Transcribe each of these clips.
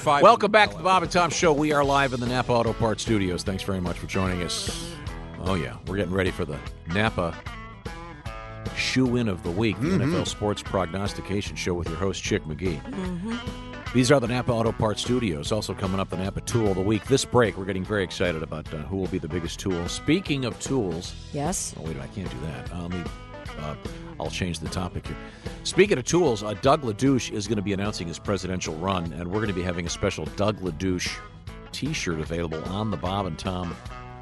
5. Welcome back to the Bob and Tom Show. We are live in the Napa Auto Parts Studios. Thanks very much for joining us. Oh, yeah. We're getting ready for the Napa Shoe-In of the Week, the NFL Sports Prognostication Show with your host, Chick McGee. These are the Napa Auto Parts Studios. Also coming up, the Napa Tool of the Week. This break, we're getting very excited about who will be the biggest tool. Speaking of tools. Yes. Oh, wait, I can't do that. I'll change the topic here. Speaking of tools, Doug LaDouche is going to be announcing his presidential run, and we're going to be having a special Doug LaDouche T-shirt available on the Bob and Tom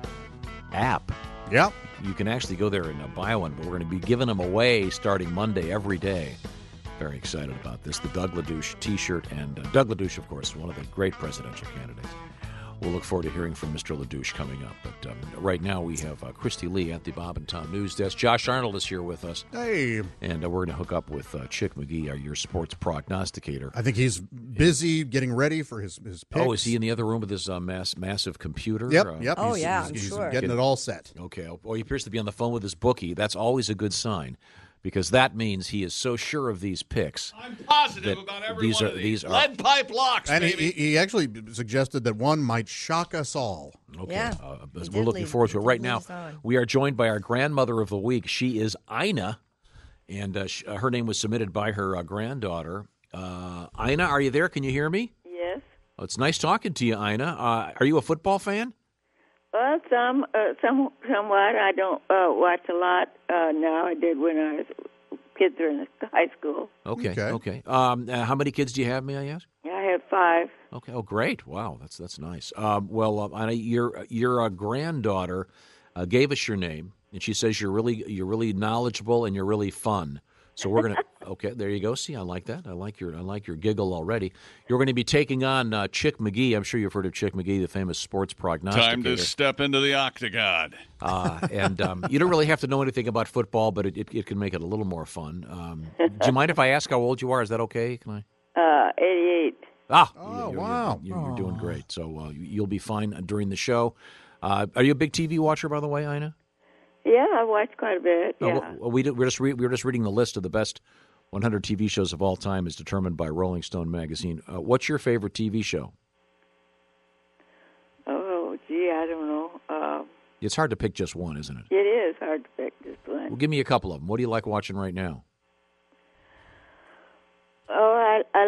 app. Yep. You can actually go there and buy one, but we're going to be giving them away starting Monday every day. Very excited about this. The Doug LaDouche T-shirt, and Doug LaDouche, of course, one of the great presidential candidates. We'll look forward to hearing from Mr. LaDouche coming up. But right now we have Christy Lee at the Bob and Tom News Desk. Josh Arnold is here with us. Hey. And we're going to hook up with Chick McGee, your sports prognosticator. I think he's busy getting ready for his picks. Oh, is he in the other room with his massive computer? Yep. Oh, he's, yeah, he's, I'm he's sure. getting it all set. Okay. Oh, he appears to be on the phone with his bookie. That's always a good sign, because that means he is so sure of these picks. I'm positive about every one of these. Lead pipe locks, And baby. he actually suggested that one might shock us all. Okay. Yeah. We're looking forward to it. Right now, we are joined by our grandmother of the week. She is Ina, and her name was submitted by her granddaughter. Ina, are you there? Can you hear me? Yes. Oh, it's nice talking to you, Ina. Are you a football fan? Well, somewhat. I don't watch a lot now. I did when I was kids were in high school. Okay. How many kids do you have, may I ask? I have 5. Okay. Oh, great. Wow, that's nice. Well, Ina, your granddaughter gave us your name, and she says you're really knowledgeable and you're really fun. So we're gonna. Okay, there you go. See, I like that. I like your giggle already. You're going to be taking on Chick McGee. I'm sure you've heard of Chick McGee, the famous sports prognosticator. Time to step into the octagon. And you don't really have to know anything about football, but it can make it a little more fun. Do you mind if I ask how old you are? Is that okay? Can I? 88. Wow. You're doing great. So you'll be fine during the show. Are you a big TV watcher, by the way, Ina? Yeah, I watch quite a bit. Yeah. We're just reading the list of the best 100 TV shows of all time, as determined by Rolling Stone magazine. What's your favorite TV show? Oh, gee, I don't know. It's hard to pick just one, isn't it? It is hard to pick just one. Well, give me a couple of them. What do you like watching right now? Oh, I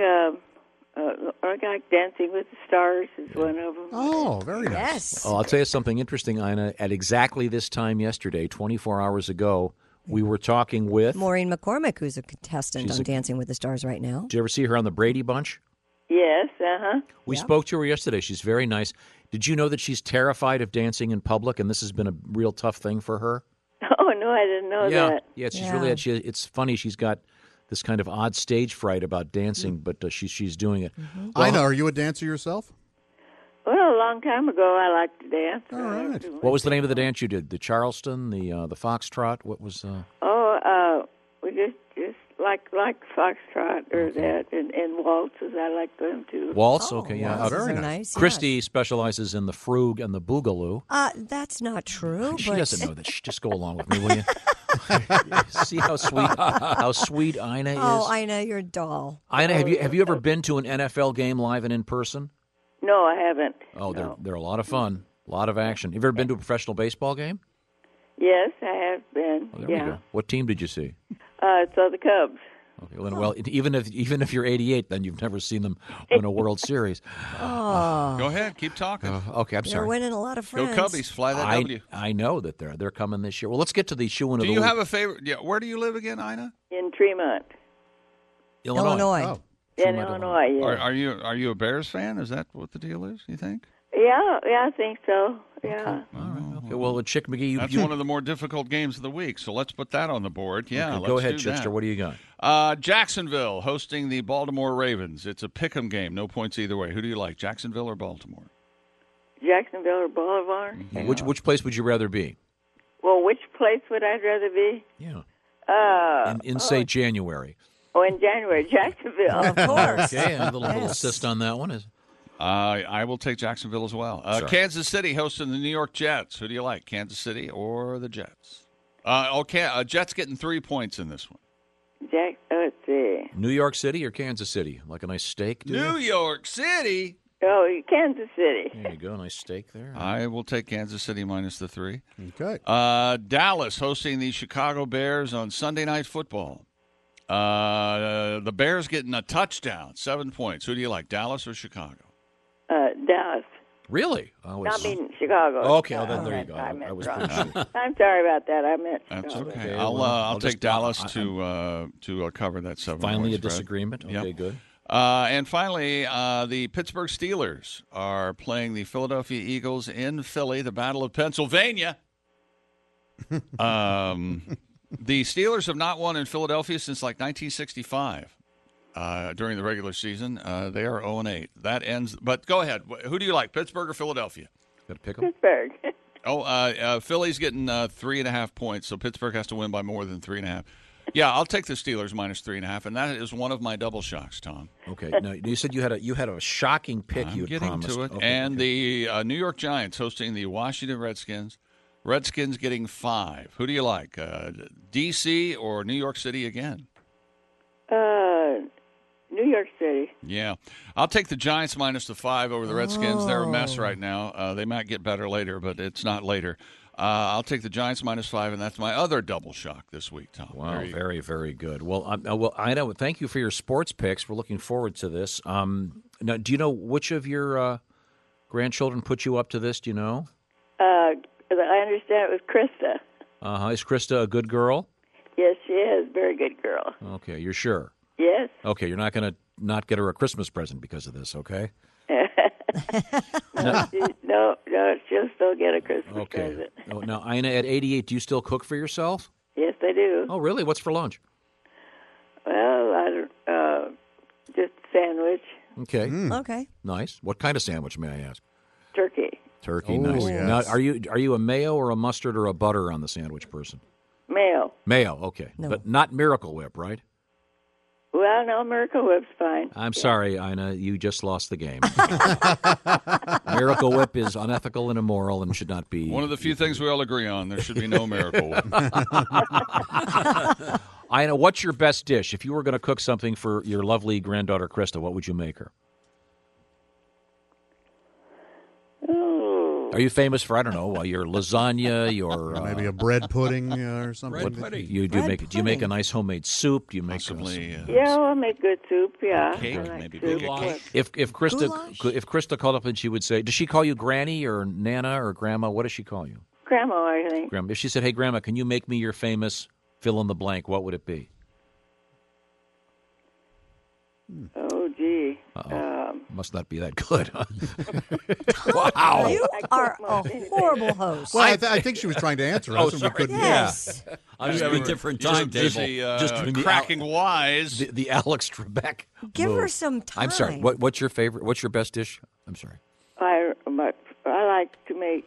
like Dancing with the Stars is one of them. Oh, very nice. Yes. Oh, I'll tell you something interesting, Ina. At exactly this time yesterday, 24 hours ago, we were talking with Maureen McCormick, who's a contestant on Dancing with the Stars right now. Did you ever see her on the Brady Bunch? Yes, We spoke to her yesterday. She's very nice. Did you know that she's terrified of dancing in public, and this has been a real tough thing for her? Oh, no, I didn't know that. Yeah, she's really. It's funny. She's got this kind of odd stage fright about dancing, but she's doing it. Well, Ina, are you a dancer yourself? Well, a long time ago, I liked to dance. All right. What was the name of the dance you did? The Charleston, the Foxtrot? What was? We just like foxtrot or that, and waltzes. I like them too. Waltz? Okay, yeah. Waltzes very are nice. nice. Christy yes. specializes in the frug and the boogaloo. That's not true. She but doesn't know that. Just go along with me, will you? See how sweet Ina is. Oh, Ina, you're a doll. Ina, have you ever been to an NFL game live and in person? No, I haven't. Oh, no. they're a lot of fun, a lot of action. Have you ever been to a professional baseball game? Yes, I have been. Oh, there we go. What team did you see? So the Cubs. Okay, well, even if you're 88, then you've never seen them win a World Series. Go ahead. Keep talking. Okay, I'm They're sorry. winning a lot of Go friends. Cubbies. Fly that W. I know that they're coming this year. Well, let's get to the shoe-in of Do the you week. have a favorite? Yeah. Where do you live again, Ina? In Tremont. Illinois. Oh. In Illinois, yes. Are you a Bears fan? Is that what the deal is, you think? Yeah, I think so. Yeah. Okay, well, Chick McGee, That's one of the more difficult games of the week, so let's put that on the board. Yeah, okay, go let's ahead, do that. Chickster. What do you got? Jacksonville hosting the Baltimore Ravens. It's a pick'em game, no points either way. Who do you like, Jacksonville or Baltimore? Jacksonville or Boulevard? Yeah. Which place would you rather be? Well, which place would I rather be? Yeah. In say January. Oh, in January, Jacksonville. Of course. Okay, a little assist on that one. I will take Jacksonville as well. Kansas City hosting the New York Jets. Who do you like, Kansas City or the Jets? Jets getting 3 points in this one. Let's see. New York City or Kansas City? Like a nice steak? Do New you? York City. Oh, Kansas City. There you go. Nice steak there. I will take Kansas City minus the 3. Okay. Dallas hosting the Chicago Bears on Sunday Night Football. The Bears getting a touchdown, 7 points. Who do you like, Dallas or Chicago? Dallas. Really? Not mean Chicago. Okay, well, then there you go. I was wrong. pretty sure. I'm sorry about that. I meant That's Chicago. okay. Well, I'll take just- Dallas to cover that 7 Finally a point spread. disagreement? Okay, Yep. good. And finally, the Pittsburgh Steelers are playing the Philadelphia Eagles in Philly, the Battle of Pennsylvania. The Steelers have not won in Philadelphia since like 1965 during the regular season. They are 0-8. That ends. But go ahead. Who do you like, Pittsburgh or Philadelphia? Got to pick them? Pittsburgh. Philly's getting 3.5 points, so Pittsburgh has to win by more than 3.5. Yeah, I'll take the Steelers minus 3.5, and that is one of my double shocks, Tom. Okay. Now, you said you had a shocking pick I'm you had getting promised. to it. Okay, and okay. the New York Giants hosting the Washington Redskins. Redskins getting 5. Who do you like, D.C. or New York City again? New York City. Yeah. I'll take the Giants minus the 5 over the Redskins. They're a mess right now. They might get better later, but it's not later. I'll take the Giants minus 5, and that's my other double shock this week, Tom. Wow, very, very good. Well, Ina, thank you for your sports picks. We're looking forward to this. Now, do you know which of your grandchildren put you up to this? Do you know? I understand it was Krista. Is Krista a good girl? Yes, she is. Very good girl. Okay, you're sure? Yes. Okay, you're not going to not get her a Christmas present because of this, okay? No, she'll still get a Christmas present. Oh, now, Ina, at 88, do you still cook for yourself? Yes, I do. Oh, really? What's for lunch? Well, just sandwich, Okay, Okay. nice. What kind of sandwich, may I ask? turkey, Turkey, Oh, nice. yes. Now, are you a mayo or a mustard or a butter on the sandwich person? mayo. Mayo, okay. No. But not Miracle Whip, right? Well, no, Miracle Whip's fine. I'm sorry, Ina, you just lost the game. Miracle Whip is unethical and immoral and should not be. One of the few things we all agree on. There should be no Miracle. Ina, what's your best dish? If you were going to cook something for your lovely granddaughter, Krista, what would you make her? Oh, Are you famous for, I don't know, your lasagna, your Maybe a bread pudding or something. do you make a nice homemade soup? Do you make Possibly. yeah, I'll make good soup. Yeah, Cake, I like maybe soup. bake a cake. if Krista Goulash? if Krista called up and she would say, does she call you Granny or Nana or Grandma? What does she call you? Grandma, I think. Grandma. If she said, "Hey, Grandma, can you make me your famous fill in the blank?" What would it be? Oh, gee. Must not be that good. Huh? You are a horrible host. Well, I think she was trying to answer us, and we couldn't. Yes. I'm just having a different Just timetable. busy cracking wise. the Alex Trebek. Give her move. some time. I'm sorry. What's your favorite? What's your best dish? I'm sorry. I like to make.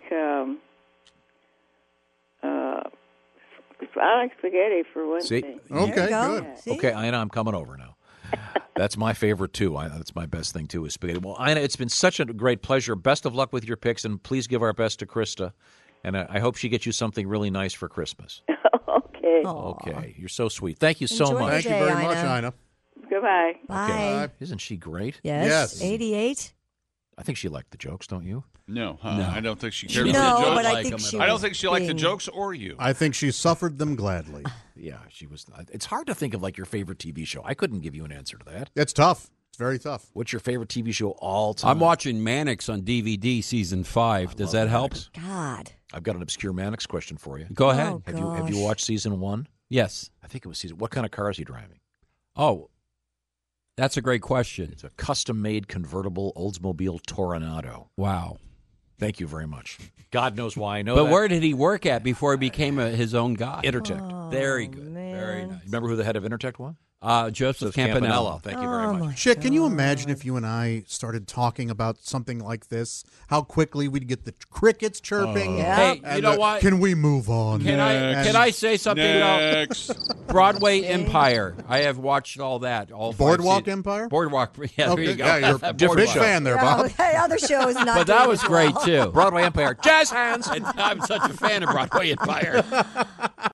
I like spaghetti for one See? thing. There you Okay, go. good. See? Okay, Ina, I'm coming over now. That's my favorite, too. That's my best thing, too, is spaghetti. Well, Ina, it's been such a great pleasure. Best of luck with your picks, and please give our best to Krista. And I hope she gets you something really nice for Christmas. Okay. Aw. Okay. You're so sweet. Thank you so Enjoy much. your Thank you day, very much, Ina. Ina. Goodbye. Bye. Isn't she great? Yes. Yes. 88? I think she liked the jokes, don't you? No, No. I don't think she cared No, about the jokes. but I like think them she at I don't was think she liked the being- jokes or you. I think she suffered them gladly. Yeah, she was. It's hard to think of like your favorite TV show. I couldn't give you an answer to that. It's tough. It's very tough. What's your favorite TV show all time? I'm watching Mannix on DVD, season 5. Does that help? God. I've got an obscure Mannix question for you. Go ahead. Oh, Have you gosh. watched season 1? Yes. I think it was season. What kind of car is he driving? Oh, that's a great question. It's a custom-made convertible Oldsmobile Toronado. Wow. Thank you very much. God knows why I know But that. where did he work at before he became his own guy? Intertech. Very good. man. Very nice. Remember who the head of Intertech was? Joseph Campanella. Thank you very Oh, much. my Chick, can you God. imagine if you and I started talking about something like this? How quickly we'd get the crickets chirping. Yeah. Hey, and you know the, what? Can we move on? Can I say something? Next. Broadway Empire. I have watched all that. All 5 Boardwalk seasons. Empire? Boardwalk. Yeah, there you go. Yeah, you're a big Boardwalk. fan there, Oh, Bob. hey, other show is not But that doing was as great well. too. Broadway Empire. Jazz hands. And I'm such a fan of Broadway Empire.